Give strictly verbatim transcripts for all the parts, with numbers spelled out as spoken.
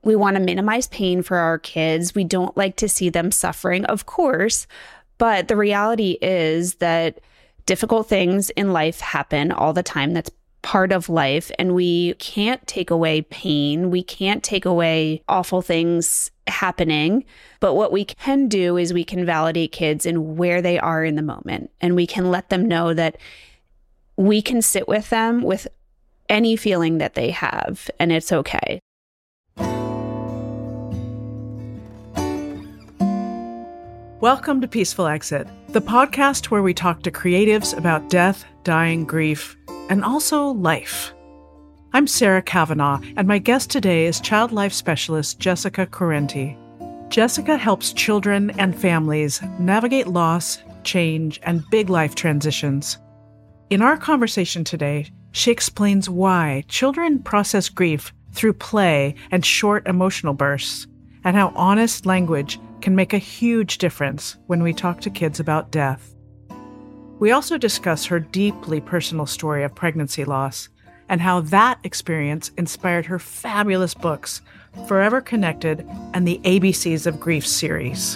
We want to minimize pain for our kids. We don't like to see them suffering, of course. But the reality is that difficult things in life happen all the time. That's part of life. And we can't take away pain. We can't take away awful things happening. But what we can do is we can validate kids in where they are in the moment. And we can let them know that we can sit with them with any feeling that they have, and it's okay. Welcome to Peaceful Exit, the podcast where we talk to creatives about death, dying, grief, and also life. I'm Sarah Kavanaugh, and my guest today is child life specialist Jessica Correnti. Jessica helps children and families navigate loss, change, and big life transitions. In our conversation today, she explains why children process grief through play and short emotional bursts, and how honest language can make a huge difference when we talk to kids about death. We also discuss her deeply personal story of pregnancy loss and how that experience inspired her fabulous books, Forever Connected and the A B Cs of Grief series.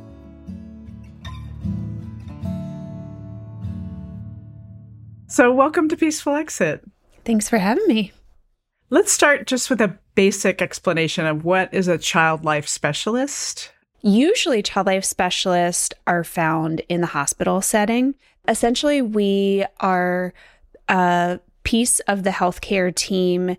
So welcome to Peaceful Exit. Thanks for having me. Let's start just with a basic explanation of what is a child life specialist. Usually, child life specialists are found in the hospital setting. Essentially, we are a piece of the healthcare team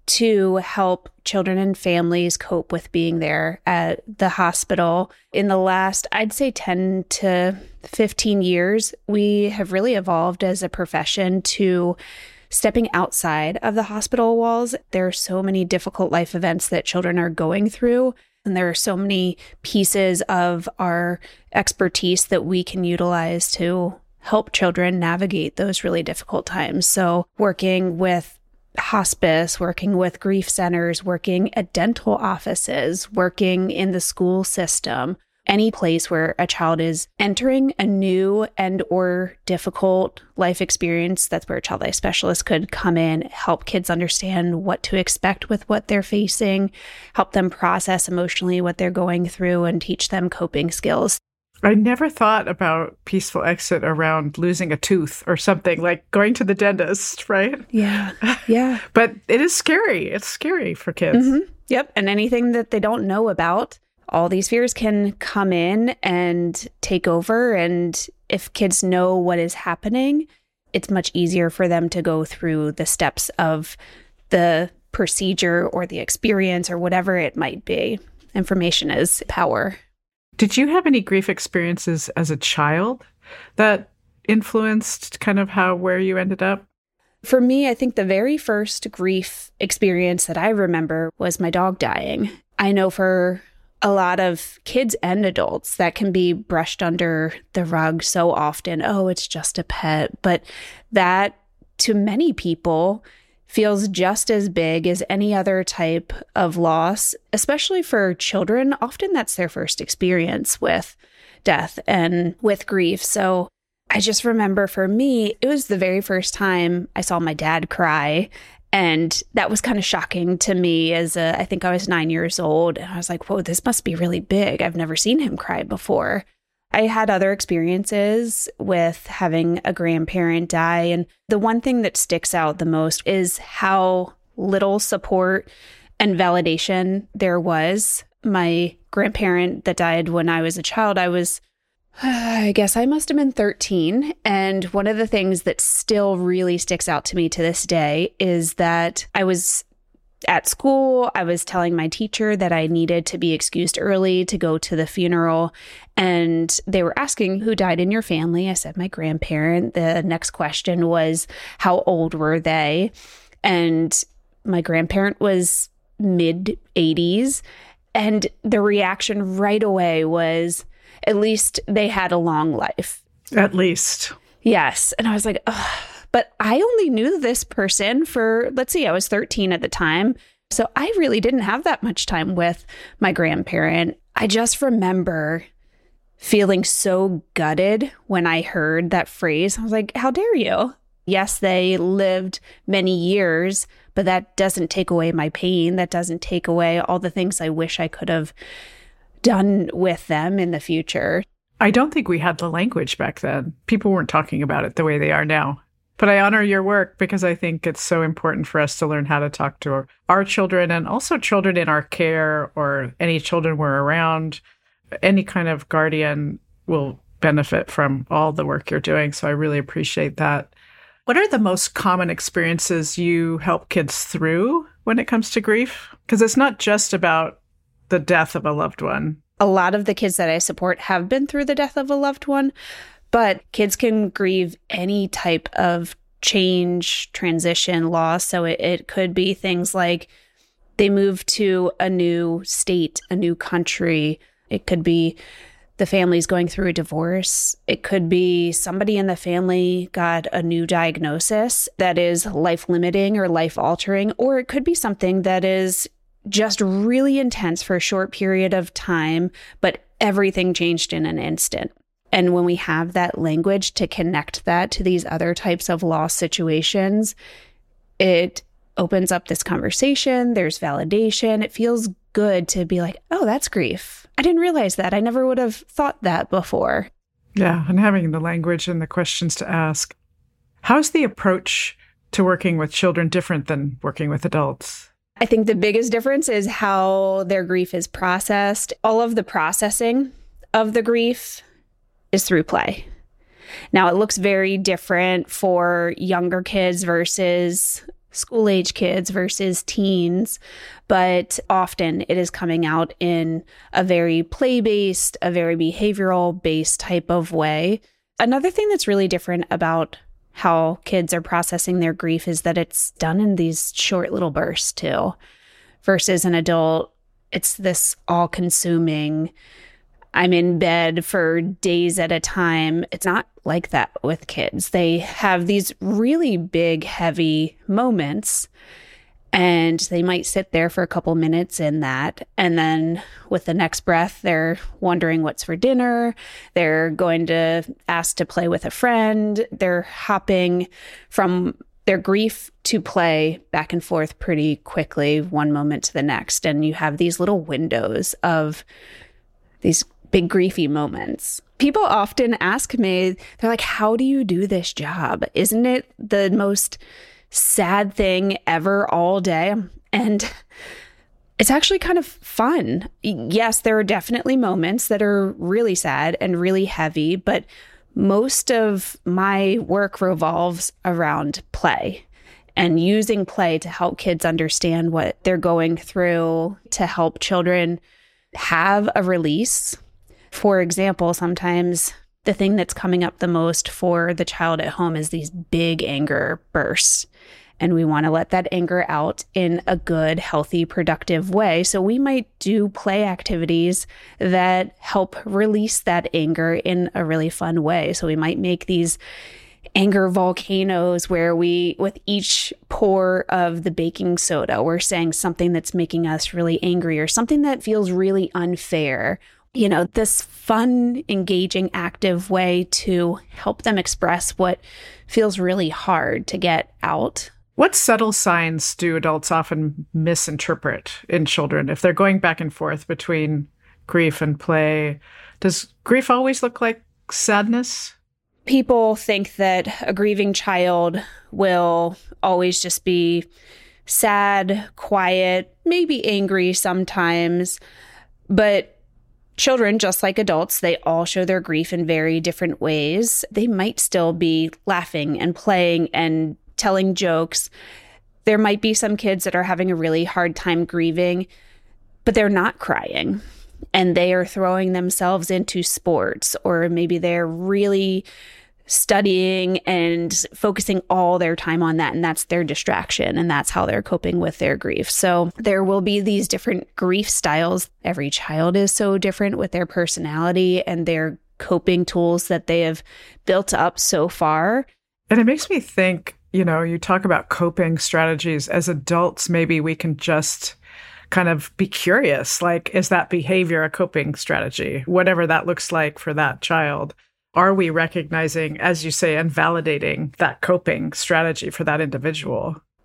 to help children and families cope with being there at the hospital. In the last, I'd say ten to fifteen years, we have really evolved as a profession to stepping outside of the hospital walls. There are so many difficult life events that children are going through. And there are so many pieces of our expertise that we can utilize to help children navigate those really difficult times. So working with hospice, working with grief centers, working at dental offices, working in the school system, any place where a child is entering a new and or difficult life experience, that's where a child life specialist could come in, help kids understand what to expect with what they're facing, help them process emotionally what they're going through, and teach them coping skills. I never thought about Peaceful Exit around losing a tooth or something, like going to the dentist, right? Yeah, yeah. But it is scary. It's scary for kids. Mm-hmm. Yep. And anything that they don't know about, all these fears can come in and take over. And if kids know what is happening, it's much easier for them to go through the steps of the procedure or the experience or whatever it might be. Information is power. Did you have any grief experiences as a child that influenced kind of how, where you ended up? For me, I think the very first grief experience that I remember was my dog dying. I know for a lot of kids and adults that can be brushed under the rug so often. Oh, it's just a pet. But that, to many people, feels just as big as any other type of loss, especially for children. Often that's their first experience with death and with grief. So I just remember for me, it was the very first time I saw my dad cry. And that was kind of shocking to me as a, I think I was nine years old. And I was like, whoa, this must be really big. I've never seen him cry before. I had other experiences with having a grandparent die. And the one thing that sticks out the most is how little support and validation there was. My grandparent that died when I was a child, I was I guess I must have been thirteen. And one of the things that still really sticks out to me to this day is that I was at school. I was telling my teacher that I needed to be excused early to go to the funeral. And they were asking, who died in your family? I said, my grandparent. The next question was, how old were they? And my grandparent was mid eighties. And the reaction right away was, at least they had a long life. At least. Yes. And I was like, ugh. But I only knew this person for, let's see, I was thirteen at the time. So I really didn't have that much time with my grandparent. I just remember feeling so gutted when I heard that phrase. I was like, how dare you? Yes, they lived many years, but but that doesn't take away my pain. That doesn't take away all the things I wish I could have done with them in the future. I don't think we had the language back then. People weren't talking about it the way they are now. But I honor your work because I think it's so important for us to learn how to talk to our, our children and also children in our care or any children we're around. Any kind of guardian will benefit from all the work you're doing. So I really appreciate that. What are the most common experiences you help kids through when it comes to grief? Because it's not just about the death of a loved one. A lot of the kids that I support have been through the death of a loved one, but kids can grieve any type of change, transition, loss. So it, it could be things like they move to a new state, a new country. It could be the family's going through a divorce. It could be somebody in the family got a new diagnosis that is life-limiting or life-altering, or it could be something that is just really intense for a short period of time, but everything changed in an instant. And when we have that language to connect that to these other types of loss situations, it opens up this conversation. There's validation. It feels good to be like, oh, that's grief. I didn't realize that. I never would have thought that before. Yeah, and having the language and the questions to ask. How's the approach to working with children different than working with adults? I think the biggest difference is how their grief is processed. All of the processing of the grief is through play. Now, it looks very different for younger kids versus school-age kids versus teens, but often it is coming out in a very play-based, a very behavioral-based type of way. Another thing that's really different about how kids are processing their grief is that it's done in these short little bursts too, versus an adult. It's this all-consuming, I'm in bed for days at a time. It's not like that with kids. They have these really big, heavy moments, and they might sit there for a couple minutes in that. And then with the next breath, they're wondering what's for dinner. They're going to ask to play with a friend. They're hopping from their grief to play back and forth pretty quickly, one moment to the next. And you have these little windows of these big griefy moments. People often ask me, they're like, how do you do this job? Isn't it the most sad thing ever all day? And it's actually kind of fun. Yes, there are definitely moments that are really sad and really heavy, but most of my work revolves around play and using play to help kids understand what they're going through, to help children have a release. For example, sometimes the thing that's coming up the most for the child at home is these big anger bursts. And we want to let that anger out in a good, healthy, productive way. So we might do play activities that help release that anger in a really fun way. So we might make these anger volcanoes where we, with each pour of the baking soda, we're saying something that's making us really angry or something that feels really unfair. You know, this fun, engaging, active way to help them express what feels really hard to get out. What subtle signs do adults often misinterpret in children if they're going back and forth between grief and play? Does grief always look like sadness? People think that a grieving child will always just be sad, quiet, maybe angry sometimes, but children, just like adults, they all show their grief in very different ways. They might still be laughing and playing and telling jokes. There might be some kids that are having a really hard time grieving, but they're not crying and they are throwing themselves into sports, or maybe they're really studying and focusing all their time on that, and that's their distraction, and that's how they're coping with their grief. So there will be these different grief styles. Every child is so different with their personality and their coping tools that they have built up so far. And it makes me think, you know, you talk about coping strategies. As adults, maybe we can just kind of be curious, like, is that behavior a coping strategy? Whatever that looks like for that child. Are we recognizing, as you say, and validating that coping strategy for that individual?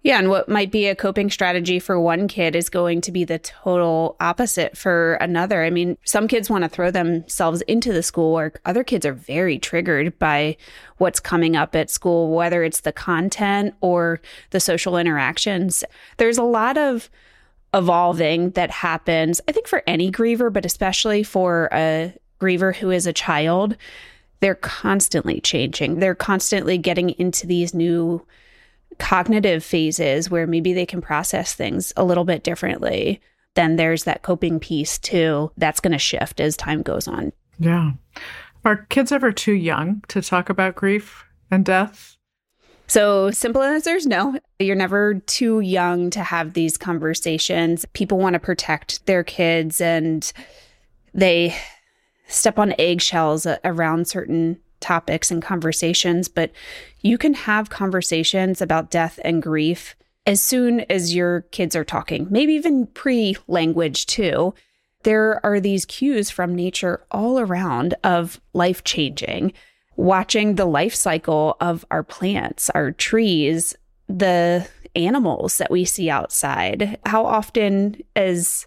Yeah, and what might be a coping strategy for one kid is going to be the total opposite for another. I mean, some kids want to throw themselves into the schoolwork. Other kids are very triggered by what's coming up at school, whether it's the content or the social interactions. There's a lot of evolving that happens, I think, for any griever, but especially for a griever who is a child. They're constantly changing. They're constantly getting into these new cognitive phases where maybe they can process things a little bit differently. Then there's that coping piece too. That's going to shift as time goes on. Yeah. Are kids ever too young to talk about grief and death? So simple answer is no. You're never too young to have these conversations. People want to protect their kids and they step on eggshells around certain topics and conversations, but you can have conversations about death and grief as soon as your kids are talking, maybe even pre-language too. There are these cues from nature all around of life changing, watching the life cycle of our plants, our trees, the animals that we see outside. How often as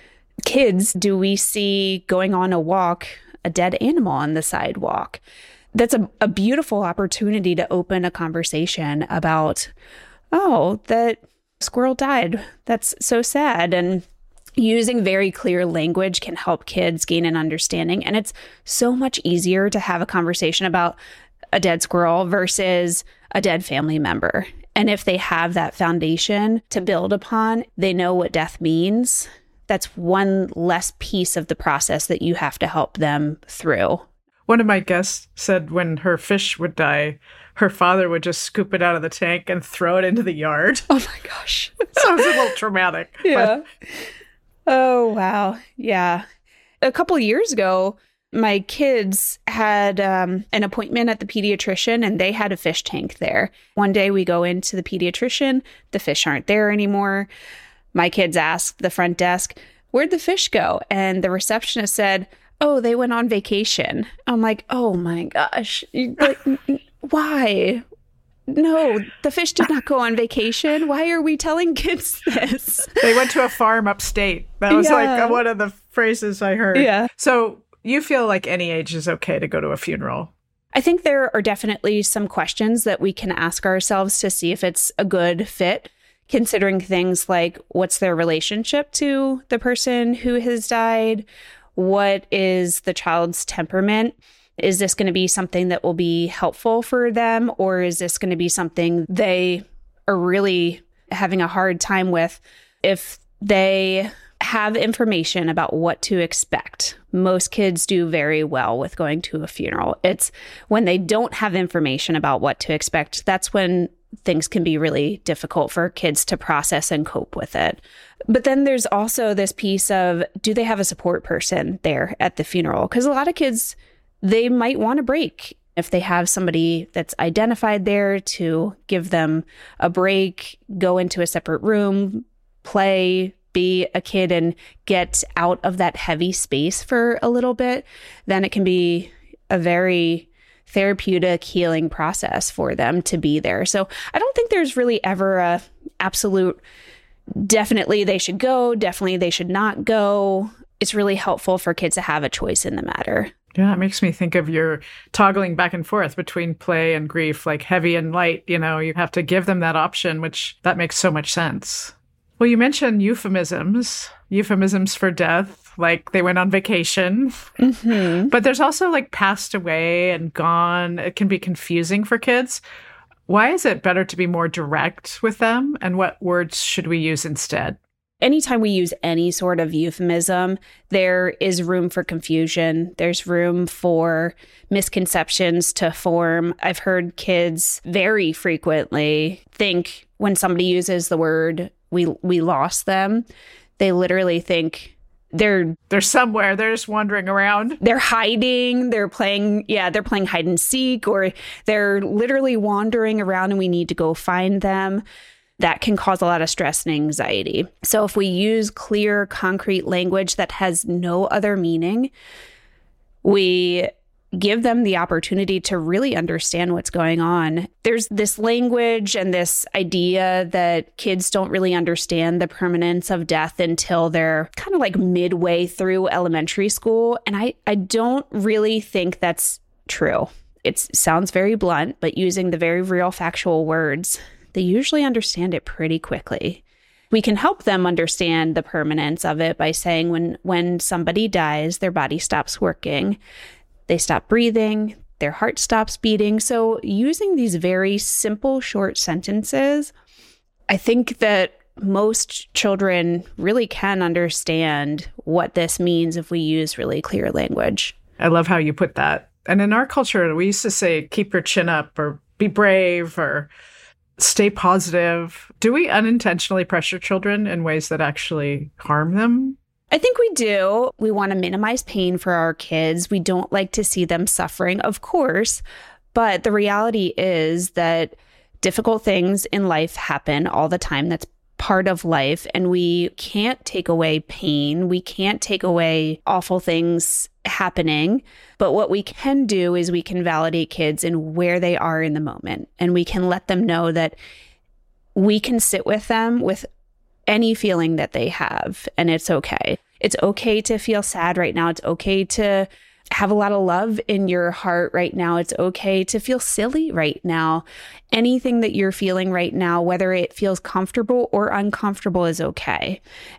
kids do we see going on a walk, a dead animal on the sidewalk? That's a, a beautiful opportunity to open a conversation about, oh, that squirrel died. That's so sad. And using very clear language can help kids gain an understanding. And it's so much easier to have a conversation about a dead squirrel versus a dead family member. And if they have that foundation to build upon, they know what death means. That's one less piece of the process that you have to help them through. One of my guests said when her fish would die, her father would just scoop it out of the tank and throw it into the yard. Oh my gosh. So it was a little traumatic. Yeah. But. Oh, wow. Yeah. A couple of years ago, my kids had um, an appointment at the pediatrician and they had a fish tank there. One day we go into the pediatrician, the fish aren't there anymore. My kids asked the front desk, where'd the fish go? And the receptionist said, oh, they went on vacation. I'm like, oh my gosh, like, why? No, the fish did not go on vacation. Why are we telling kids this? They went to a farm upstate. That was yeah. like one of the phrases I heard. Yeah. So you feel like any age is okay to go to a funeral? I think there are definitely some questions that we can ask ourselves to see if it's a good fit, considering things like what's their relationship to the person who has died? What is the child's temperament? Is this going to be something that will be helpful for them? Or is this going to be something they are really having a hard time with? If they have information about what to expect, most kids do very well with going to a funeral. It's when they don't have information about what to expect, that's when things can be really difficult for kids to process and cope with it. But then there's also this piece of, do they have a support person there at the funeral? Because a lot of kids, they might want a break. If they have somebody that's identified there to give them a break, go into a separate room, play, be a kid and get out of that heavy space for a little bit, then it can be a very therapeutic healing process for them to be there. So I don't think there's really ever a absolute, definitely they should go, definitely they should not go. It's really helpful for kids to have a choice in the matter. Yeah, it makes me think of your toggling back and forth between play and grief, like heavy and light. You know, you have to give them that option, which that makes so much sense. Well, you mentioned euphemisms, euphemisms for death, like they went on vacation. Mm-hmm. But there's also like passed away and gone. It can be confusing for kids. Why is it better to be more direct with them? And what words should we use instead? Anytime we use any sort of euphemism, there is room for confusion. There's room for misconceptions to form. I've heard kids very frequently think when somebody uses the word, we we lost them, they literally think they're... They're somewhere. They're just wandering around. They're hiding. They're playing, yeah, they're playing hide and seek, or they're literally wandering around and we need to go find them. That can cause a lot of stress and anxiety. So if we use clear, concrete language that has no other meaning, we give them the opportunity to really understand what's going on. There's this language and this idea that kids don't really understand the permanence of death until they're kind of like midway through elementary school. And I, I don't really think that's true. It sounds very blunt, but using the very real factual words, they usually understand it pretty quickly. We can help them understand the permanence of it by saying when, when somebody dies, their body stops working. They stop breathing, their heart stops beating. So using these very simple, short sentences, I think that most children really can understand what this means if we use really clear language. I love how you put that. And in our culture, we used to say, keep your chin up or be brave or stay positive. Do we unintentionally pressure children in ways that actually harm them? I think we do. We want to minimize pain for our kids. We don't like to see them suffering, of course. But the reality is that difficult things in life happen all the time. That's part of life. And we can't take away pain. We can't take away awful things happening. But what we can do is we can validate kids in where they are in the moment. And we can let them know that we can sit with them with any feeling that they have, and it's okay. It's okay to feel sad right now. It's okay to have a lot of love in your heart right now. It's okay to feel silly right now. Anything that you're feeling right now, whether it feels comfortable or uncomfortable, is okay.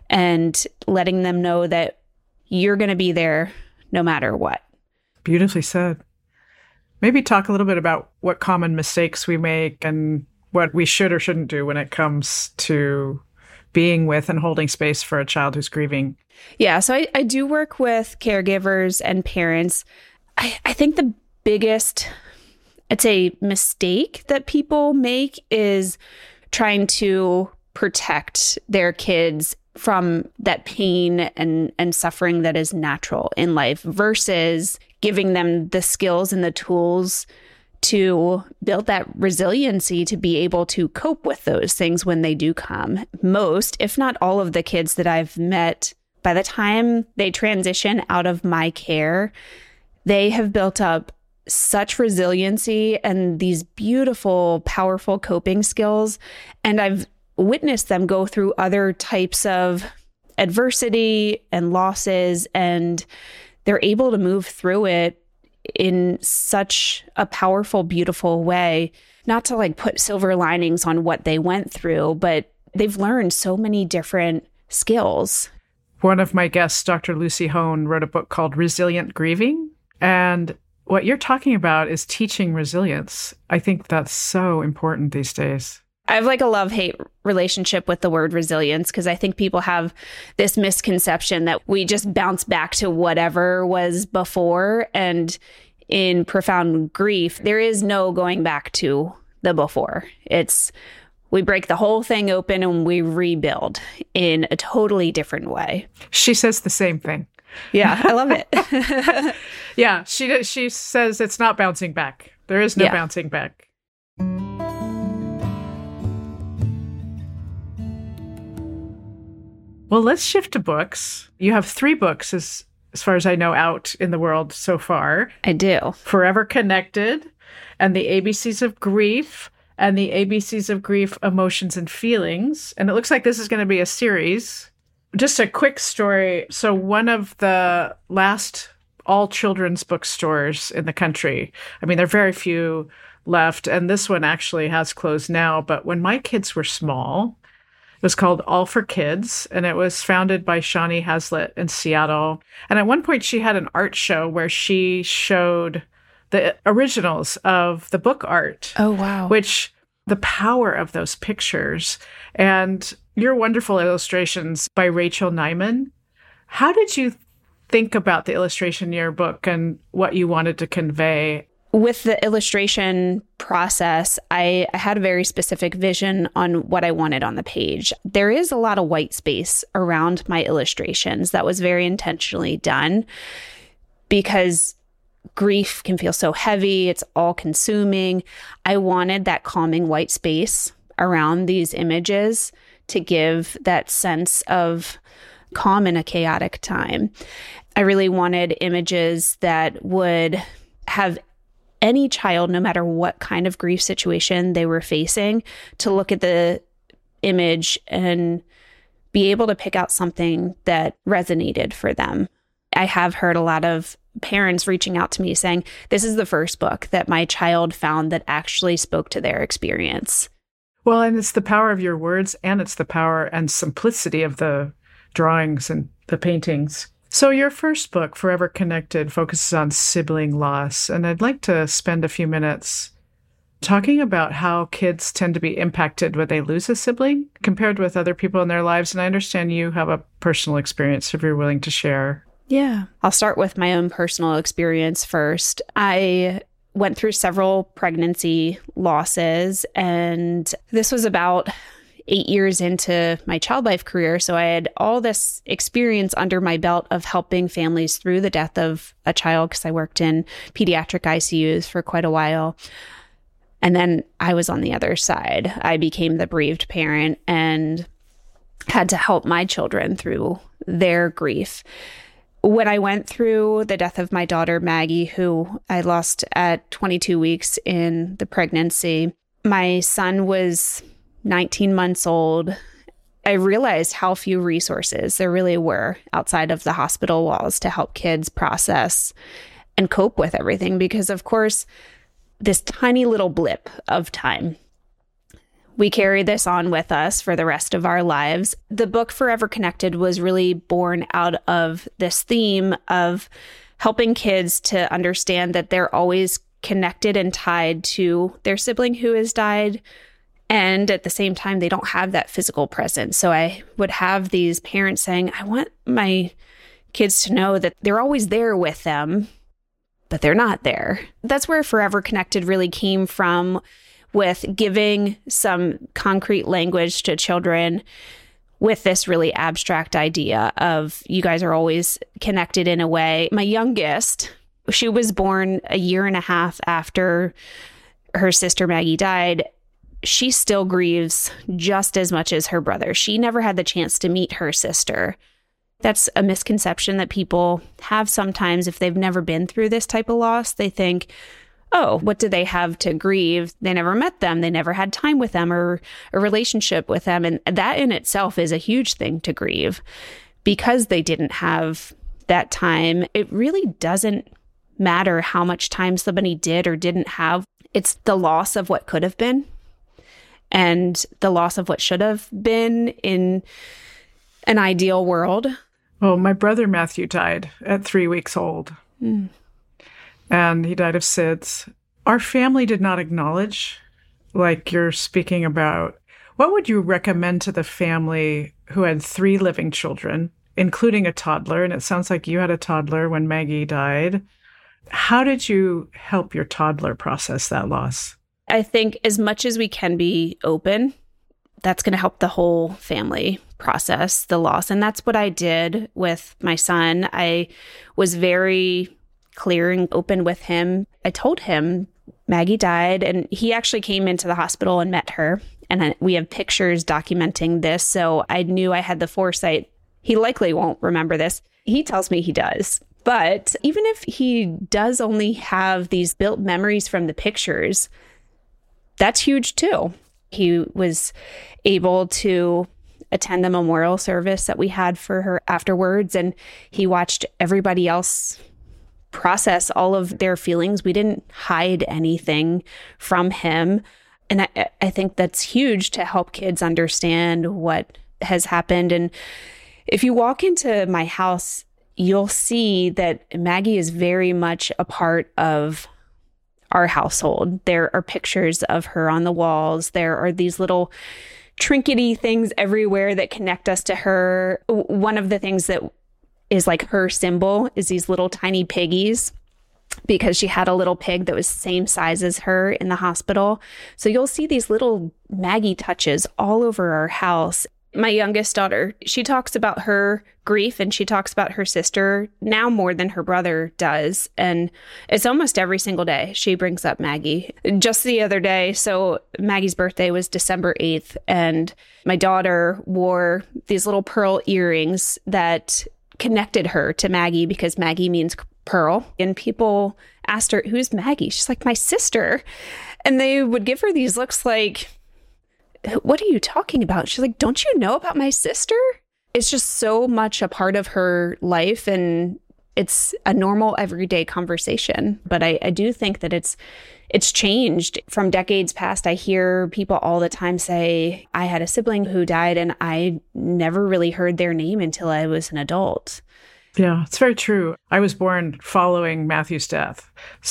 And letting them know that you're going to be there no matter what. Beautifully said. Maybe talk a little bit about what common mistakes we make and what we should or shouldn't do when it comes to being with and holding space for a child who's grieving. Yeah, so I, I do work with caregivers and parents. I, I think the biggest, I'd say, mistake that people make is trying to protect their kids from that pain and, and suffering that is natural in life versus giving them the skills and the tools to build that resiliency to be able to cope with those things when they do come. Most, if not all of the kids that I've met, by the time they transition out of my care, they have built up such resiliency and these beautiful, powerful coping skills. And I've witnessed them go through other types of adversity and losses, and they're able to move through it in such a powerful, beautiful way. Not to like put silver linings on what they went through, but they've learned so many different skills. One of my guests, Doctor Lucy Hone, wrote a book called Resilient Grieving. And what you're talking about is teaching resilience. I think that's so important these days. I have like a love-hate relationship with the word resilience because I think people have this misconception that we just bounce back to whatever was before. And in profound grief, there is no going back to the before. It's we break the whole thing open and we rebuild in a totally different way. She says the same thing. Yeah, I love it. Yeah, she she says it's not bouncing back. There is no yeah. bouncing back. Well, let's shift to books. You have three books, as, as far as I know, out in the world so far. I do. Forever Connected, and the A B Cs of Grief, and the A B Cs of Grief, Emotions and Feelings. And it looks like this is going to be a series. Just a quick story. So one of the last all children's bookstores in the country, I mean, there are very few left, and this one actually has closed now. But when my kids were small, it was called All for Kids, and it was founded by Shawnee Hazlitt in Seattle. And at one point, she had an art show where she showed the originals of the book art. Oh, wow. Which, the power of those pictures and your wonderful illustrations by Rachel Nyman. How did you think about the illustration in your book and what you wanted to convey? With the illustration process, I, I had a very specific vision on what I wanted on the page. There is a lot of white space around my illustrations. That was very intentionally done because grief can feel so heavy. It's all consuming. I wanted that calming white space around these images to give that sense of calm in a chaotic time. I really wanted images that would have any child, no matter what kind of grief situation they were facing, to look at the image and be able to pick out something that resonated for them. I have heard a lot of parents reaching out to me saying, this is the first book that my child found that actually spoke to their experience. Well, and it's the power of your words, and it's the power and simplicity of the drawings and the paintings. So your first book, Forever Connected, focuses on sibling loss, and I'd like to spend a few minutes talking about how kids tend to be impacted when they lose a sibling compared with other people in their lives. And I understand you have a personal experience, if you're willing to share. Yeah. I'll start with my own personal experience first. I went through several pregnancy losses, and this was about eight years into my child life career. So I had all this experience under my belt of helping families through the death of a child, because I worked in pediatric I C Us for quite a while. And then I was on the other side. I became the bereaved parent and had to help my children through their grief. When I went through the death of my daughter, Maggie, who I lost at twenty-two weeks in the pregnancy, my son was nineteen months old. I realized how few resources there really were outside of the hospital walls to help kids process and cope with everything. Because, of course, this tiny little blip of time, we carry this on with us for the rest of our lives. The book Forever Connected was really born out of this theme of helping kids to understand that they're always connected and tied to their sibling who has died. And at the same time, they don't have that physical presence. So I would have these parents saying, I want my kids to know that they're always there with them, but they're not there. That's where Forever Connected really came from, with giving some concrete language to children with this really abstract idea of you guys are always connected in a way. My youngest, she was born a year and a half after her sister Maggie died. She still grieves just as much as her brother. She never had the chance to meet her sister. That's a misconception that people have sometimes if they've never been through this type of loss. They think, oh, what do they have to grieve? They never met them. They never had time with them or a relationship with them. And that in itself is a huge thing to grieve. Because they didn't have that time, it really doesn't matter how much time somebody did or didn't have. It's the loss of what could have been and the loss of what should have been in an ideal world. Well, my brother Matthew died at three weeks old. Mm. And he died of S I D S. Our family did not acknowledge, like you're speaking about. What would you recommend to the family who had three living children, including a toddler? And it sounds like you had a toddler when Maggie died. How did you help your toddler process that loss? I think as much as we can be open, that's going to help the whole family process the loss. And that's what I did with my son. I was very clear and open with him. I told him Maggie died, and he actually came into the hospital and met her. And we have pictures documenting this. So I knew I had the foresight. He likely won't remember this. He tells me he does. But even if he does only have these built memories from the pictures, that's huge too. He was able to attend the memorial service that we had for her afterwards, and he watched everybody else process all of their feelings. We didn't hide anything from him. And I, I think that's huge to help kids understand what has happened. And if you walk into my house, you'll see that Maggie is very much a part of our household. There are pictures of her on the walls. There are these little trinkety things everywhere that connect us to her. One of the things that is like her symbol is these little tiny piggies, because she had a little pig that was the same size as her in the hospital. So you'll see these little Maggie touches all over our house. My youngest daughter, she talks about her grief and she talks about her sister now more than her brother does. And it's almost every single day she brings up Maggie. Just the other day, so Maggie's birthday was December eighth, and my daughter wore these little pearl earrings that connected her to Maggie because Maggie means pearl. And people asked her, who's Maggie? She's like, my sister. And they would give her these looks like, what are you talking about? She's like, don't you know about my sister? It's just so much a part of her life, and it's a normal everyday conversation. But I, I do think that it's it's changed from decades past. I hear people all the time say, I had a sibling who died and I never really heard their name until I was an adult. Yeah, it's very true. I was born following Matthew's death.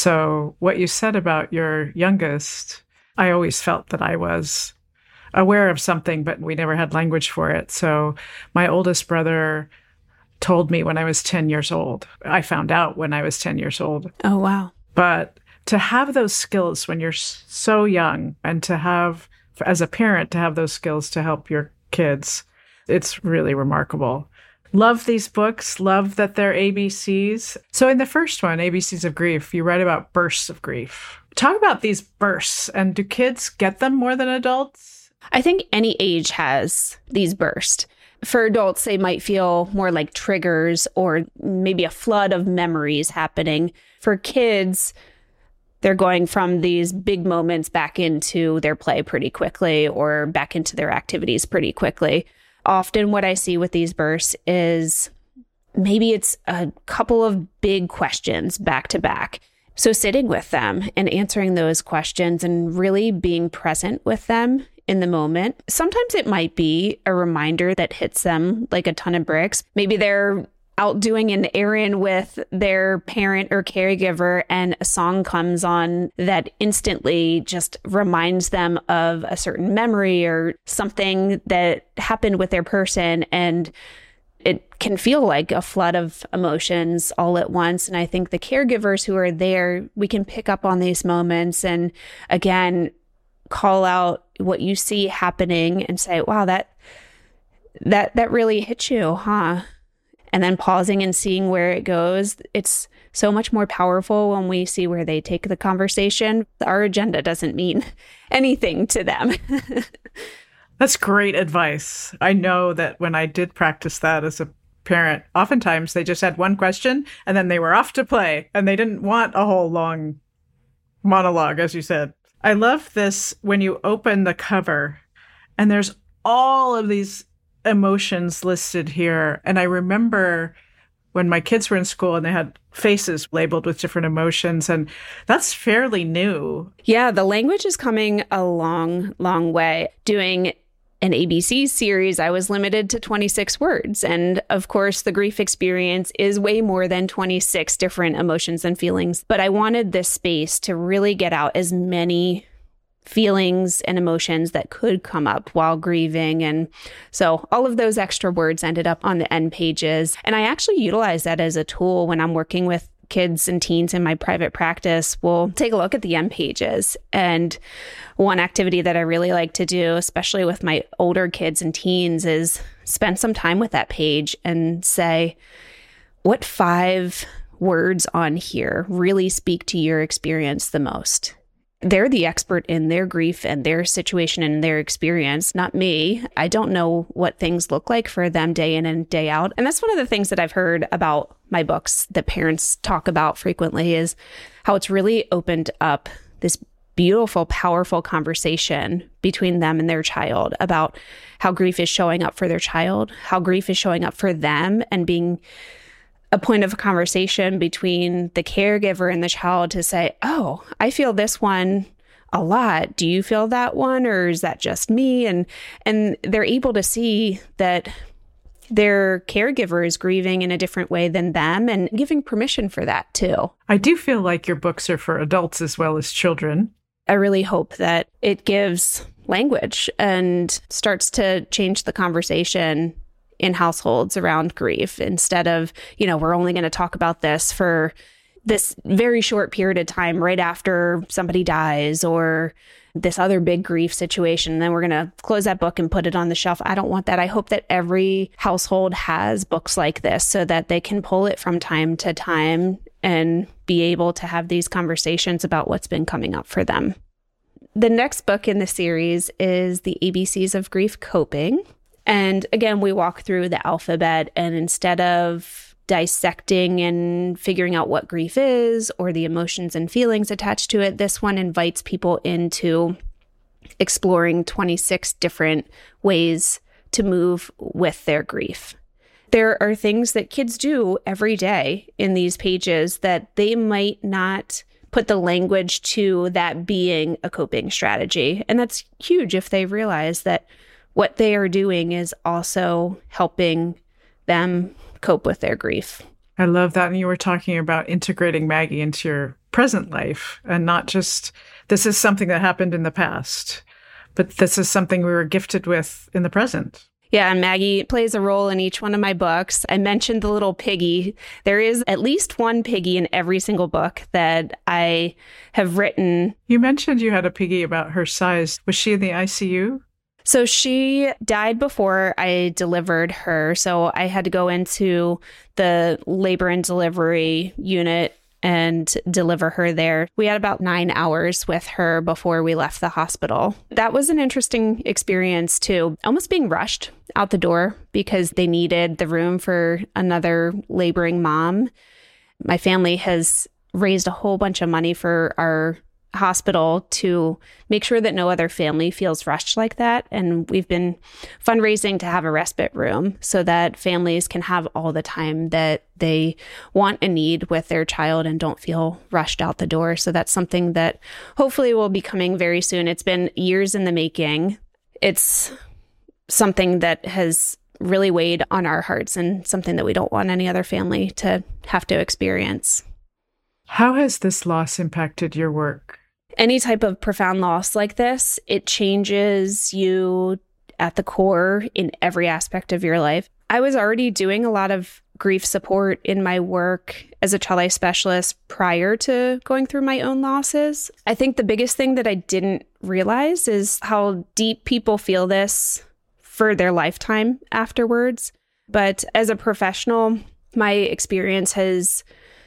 So what you said about your youngest, I always felt that I was aware of something, but we never had language for it. So my oldest brother told me when I was ten years old. I found out when I was ten years old. Oh, wow. But to have those skills when you're so young, and to have, as a parent, to have those skills to help your kids, it's really remarkable. Love these books. Love that they're A B Cs. So in the first one, A B Cs of Grief, you write about bursts of grief. Talk about these bursts. And do kids get them more than adults? I think any age has these bursts. For adults, they might feel more like triggers or maybe a flood of memories happening. For kids, they're going from these big moments back into their play pretty quickly or back into their activities pretty quickly. Often what I see with these bursts is maybe it's a couple of big questions back to back. So sitting with them and answering those questions and really being present with them in the moment. Sometimes it might be a reminder that hits them like a ton of bricks. Maybe they're out doing an errand with their parent or caregiver and a song comes on that instantly just reminds them of a certain memory or something that happened with their person, and it can feel like a flood of emotions all at once. And I think the caregivers who are there, we can pick up on these moments and again call out what you see happening and say, wow, that that that really hit you, huh? And then pausing and seeing where it goes. It's so much more powerful when we see where they take the conversation. Our agenda doesn't mean anything to them. That's great advice. I know that when I did practice that as a parent, oftentimes they just had one question and then they were off to play and they didn't want a whole long monologue, as you said. I love this when you open the cover and there's all of these emotions listed here. And I remember when my kids were in school and they had faces labeled with different emotions, and that's fairly new. Yeah, the language is coming a long, long way. Doing an A B C series, I was limited to twenty-six words. And of course, the grief experience is way more than twenty-six different emotions and feelings. But I wanted this space to really get out as many feelings and emotions that could come up while grieving. And so all of those extra words ended up on the end pages. And I actually utilize that as a tool when I'm working with kids and teens in my private practice. We'll take a look at the end pages. And one activity that I really like to do, especially with my older kids and teens, is spend some time with that page and say, what five words on here really speak to your experience the most? They're the expert in their grief and their situation and their experience, not me. I don't know what things look like for them day in and day out. And that's one of the things that I've heard about my books that parents talk about frequently, is how it's really opened up this beautiful, powerful conversation between them and their child about how grief is showing up for their child, how grief is showing up for them, and being a point of conversation between the caregiver and the child to say, oh, I feel this one a lot. Do you feel that one, or is that just me? And and they're able to see that their caregiver is grieving in a different way than them, and giving permission for that too. I do feel like your books are for adults as well as children. I really hope that it gives language and starts to change the conversation in households around grief, instead of, you know, we're only going to talk about this for this very short period of time right after somebody dies or this other big grief situation. And then we're going to close that book and put it on the shelf. I don't want that. I hope that every household has books like this so that they can pull it from time to time and be able to have these conversations about what's been coming up for them. The next book in the series is The A B Cs of Grief Coping. And again, we walk through the alphabet, and instead of dissecting and figuring out what grief is or the emotions and feelings attached to it, this one invites people into exploring twenty-six different ways to move with their grief. There are things that kids do every day in these pages that they might not put the language to that being a coping strategy. And that's huge if they realize that what they are doing is also helping them cope with their grief. I love that. And you were talking about integrating Maggie into your present life and not just, this is something that happened in the past, but this is something we were gifted with in the present. Yeah, and Maggie plays a role in each one of my books. I mentioned the little piggy. There is at least one piggy in every single book that I have written. You mentioned you had a piggy about her size. Was she in the I C U? So she died before I delivered her. So I had to go into the labor and delivery unit and deliver her there. We had about nine hours with her before we left the hospital. That was an interesting experience too, almost being rushed out the door because they needed the room for another laboring mom. My family has raised a whole bunch of money for our hospital to make sure that no other family feels rushed like that. And we've been fundraising to have a respite room so that families can have all the time that they want and need with their child and don't feel rushed out the door. So that's something that hopefully will be coming very soon. It's been years in the making. It's something that has really weighed on our hearts and something that we don't want any other family to have to experience. How has this loss impacted your work? Any type of profound loss like this, it changes you at the core in every aspect of your life. I was already doing a lot of grief support in my work as a child life specialist prior to going through my own losses. I think the biggest thing that I didn't realize is how deep people feel this for their lifetime afterwards. But as a professional, my experience has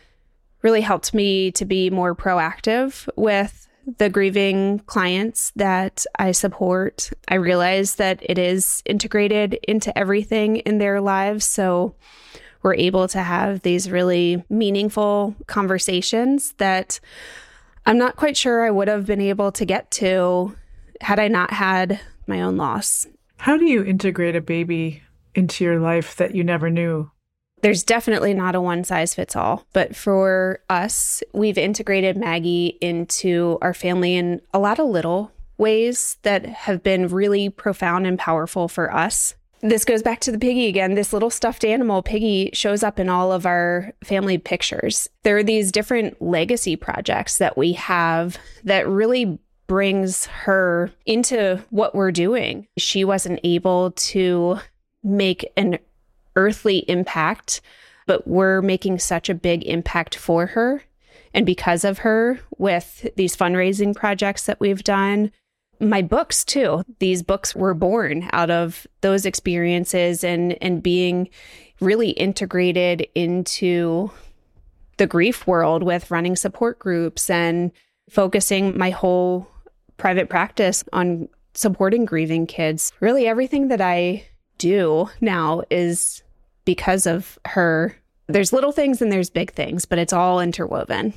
really helped me to be more proactive with the grieving clients that I support. I realize that it is integrated into everything in their lives. So we're able to have these really meaningful conversations that I'm not quite sure I would have been able to get to had I not had my own loss. How do you integrate a baby into your life that you never knew? There's definitely not a one size fits all, but for us, we've integrated Maggie into our family in a lot of little ways that have been really profound and powerful for us. This goes back to the piggy again. This little stuffed animal, Piggy, shows up in all of our family pictures. There are these different legacy projects that we have that really brings her into what we're doing. She wasn't able to make an earthly impact, but we're making such a big impact for her and because of her with these fundraising projects that we've done. My books too. These books were born out of those experiences and, and being really integrated into the grief world with running support groups and focusing my whole private practice on supporting grieving kids. Really everything that I do now is because of her. There's little things and there's big things, but it's all interwoven.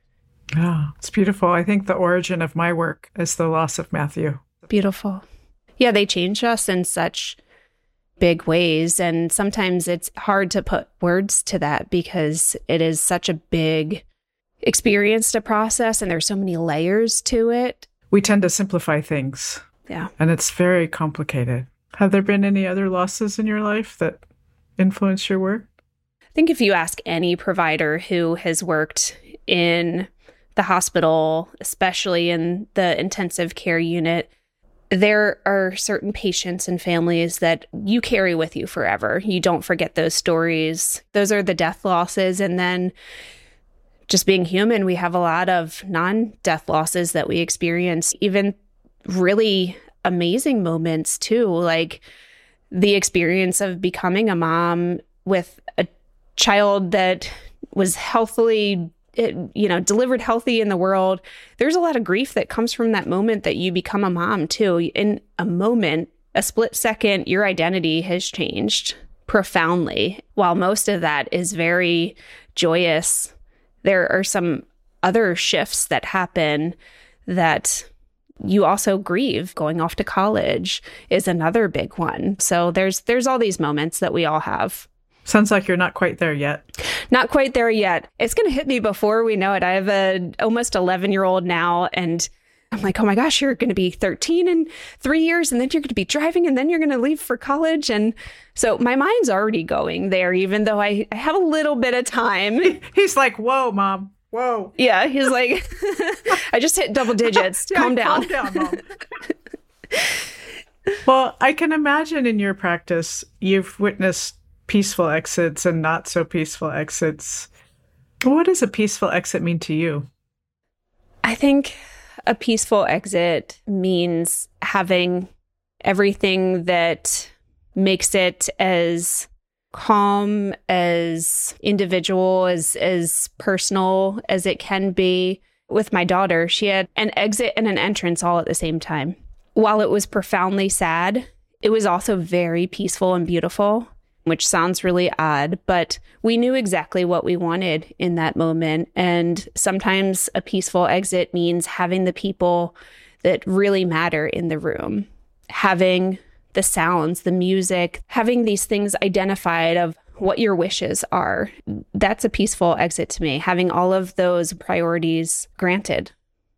Oh, it's beautiful. I think the origin of my work is the loss of Matthew. Beautiful. Yeah, they change us in such big ways. And sometimes it's hard to put words to that because it is such a big experience to process and there's so many layers to it. We tend to simplify things. Yeah. And it's very complicated. Have there been any other losses in your life that influence your work? I think if you ask any provider who has worked in the hospital, especially in the intensive care unit, there are certain patients and families that you carry with you forever. You don't forget those stories. Those are the death losses. And then just being human, we have a lot of non-death losses that we experience, even really amazing moments too, like the experience of becoming a mom with a child that was healthily, you know, delivered healthy in the world. There's a lot of grief that comes from that moment that you become a mom too. In a moment, a split second, your identity has changed profoundly. While most of that is very joyous, there are some other shifts that happen that you also grieve. Going off to college is another big one. So there's there's all these moments that we all have. Sounds like you're not quite there yet. Not quite there yet. It's going to hit me before we know it. I have a almost eleven-year-old now, and I'm like, oh my gosh, you're going to be thirteen in three years, and then you're going to be driving, and then you're going to leave for college. And so my mind's already going there, even though I, I have a little bit of time. He's like, whoa, Mom. Whoa. Yeah, he's like, I just hit double digits. Yeah, calm down. Calm down, Mom. Well, I can imagine in your practice, you've witnessed peaceful exits and not so peaceful exits. What does a peaceful exit mean to you? I think a peaceful exit means having everything that makes it as calm, as individual, as as personal as it can be. With my daughter, she had an exit and an entrance all at the same time. While it was profoundly sad, it was also very peaceful and beautiful, which sounds really odd, but we knew exactly what we wanted in that moment. And sometimes a peaceful exit means having the people that really matter in the room, having the sounds, the music, having these things identified of what your wishes are. That's a peaceful exit to me, having all of those priorities granted.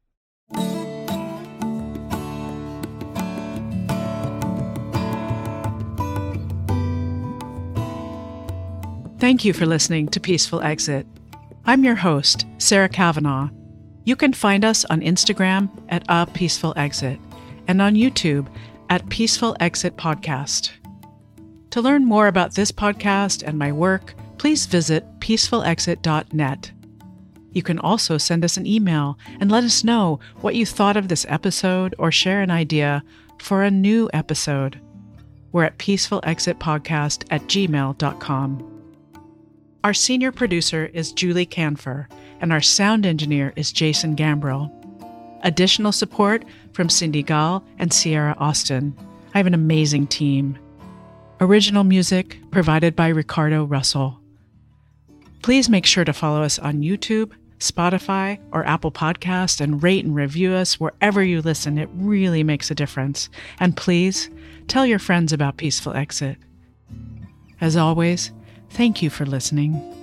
Thank you for listening to Peaceful Exit. I'm your host, Sarah Cavanaugh. You can find us on Instagram at A Peaceful Exit and on YouTube at Peaceful Exit Podcast. To learn more about this podcast and my work, please visit peaceful exit dot net. You can also send us an email and let us know what you thought of this episode or share an idea for a new episode. We're at peaceful exit podcast at gmail dot com. Our senior producer is Julie Canfer, and our sound engineer is Jason Gambrill. Additional support from Cindy Gall and Sierra Austin. I have an amazing team. Original music provided by Ricardo Russell. Please make sure to follow us on YouTube, Spotify, or Apple Podcasts and rate and review us wherever you listen. It really makes a difference. And please tell your friends about Peaceful Exit. As always, thank you for listening.